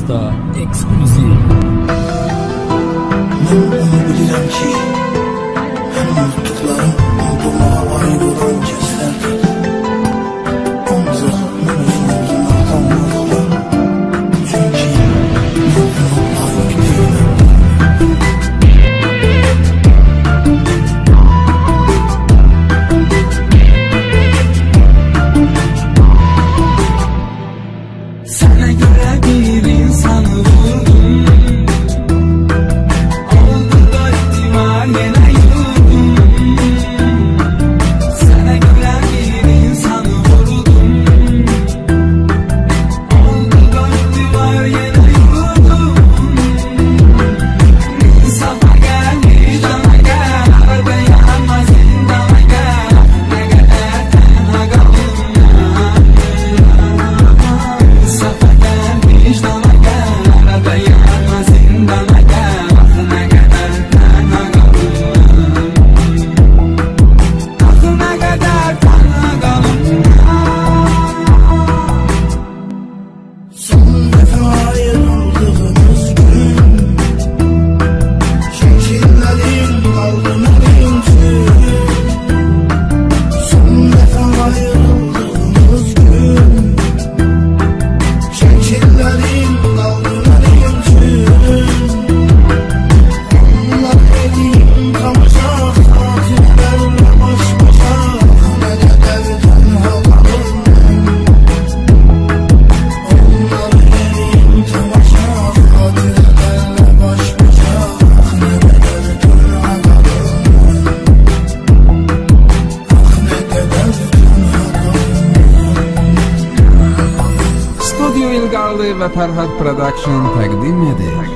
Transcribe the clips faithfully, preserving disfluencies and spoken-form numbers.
kanalımızda ekskluziv. Ben onu bilirəm ki, mənim unutduqlarım unutulmağa ayrılan kəslərdir. Ancaq mən özüm unutulmaqdan yorulum. Çünki mən buna layiq deyiləm. Sana göre bir insanı vurdum, oldu da ihtimaline yurdum. Sana göre bir insanı vurdum, oldu da ihtimaline yurdum. İnsafa gel, vicdana gel, arada yanma zindana gel. Ne kadar tenha kaldım ya. İnsafa gel, vicdana gel, arada yanma zindana gel. Ah ne kadar tenha kaldım ya. Ah ne kadar tenha kaldım ya. Son dəfə ayrıldığımız gün şəkillərim qaldı mənim üçün. Son dəfə ayrıldığımız gün şəkillərim qaldı mənim üçün. Onlar eləyim qalacaq, xatirlərlə baş-başa. Nə qədər tənha qalım mən. Onlar eləyim tamaşa, xatirlərlə baş-başa. Nə qədər tənha qalım mən. Nə qədər tənha qalım mən. Studio İlgarlı ve Ferhat Production təqdim edir.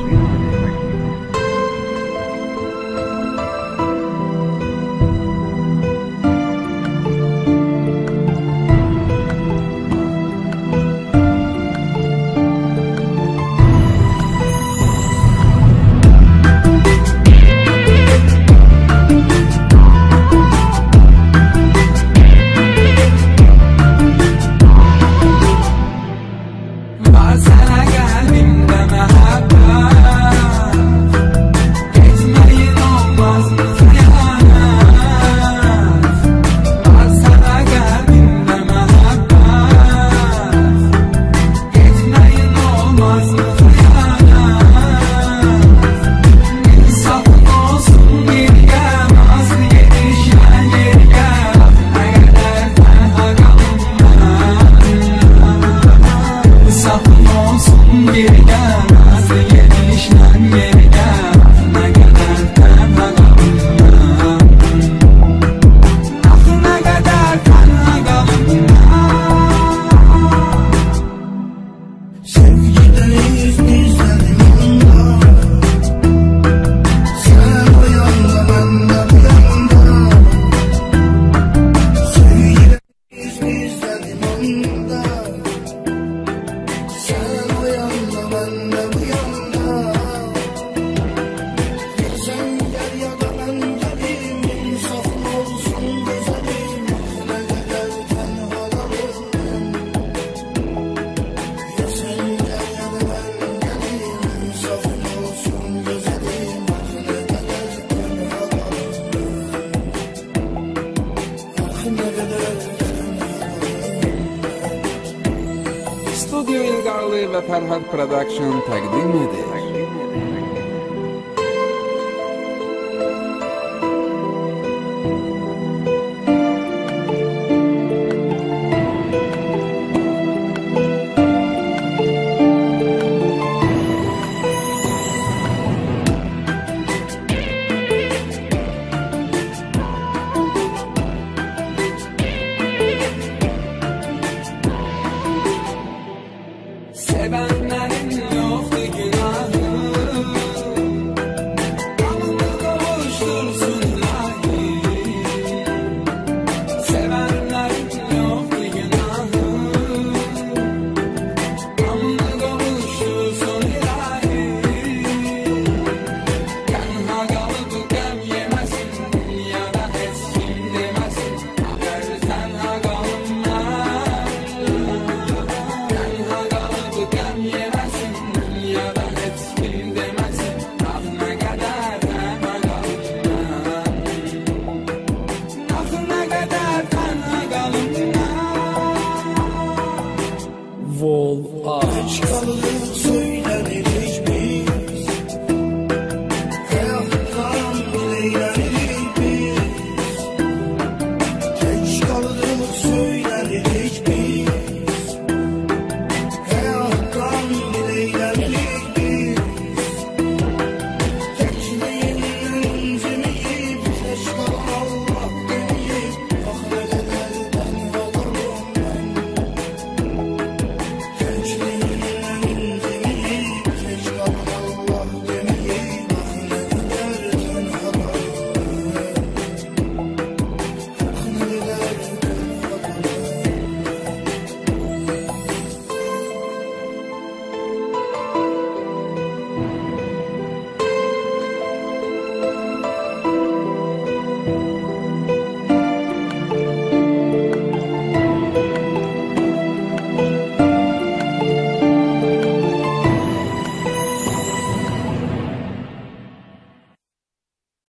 Var sana kalbimde mehabbet, geçmeyin olmaz mı hıyanet? Var sana kalbimde mehabbet, geçmeyin olmaz mı hıyanet? İnsafın olsun geri gel, nazlı yetişen geri gel. Ne kadar tenha kalım ben. İnsafın olsun geri gel, nazlı yetişen geri gel. Ne kadar tenha kalım ben. Ah ne kadar tenha kalım ben. Sevgideyiz bizlerin yanında. Sen o yanda, ben de bu yanda. Sevgideyiz bizlerin yanında. Sen o yanda, ben de bu yanda. Sen gel ya da ben geleyim. İnsafın olsun güzelim. Ne kadar tenha kalım ben. Ya sen gel ya da ben geleyim. İnsafın olsun güzelim. Ne kadar tenha kalım ben. Ah ne kadar tenha kalım. Studio İlgarlı ve Ferhat Production təqdim edir. Sevenlerin yoktu günah. niye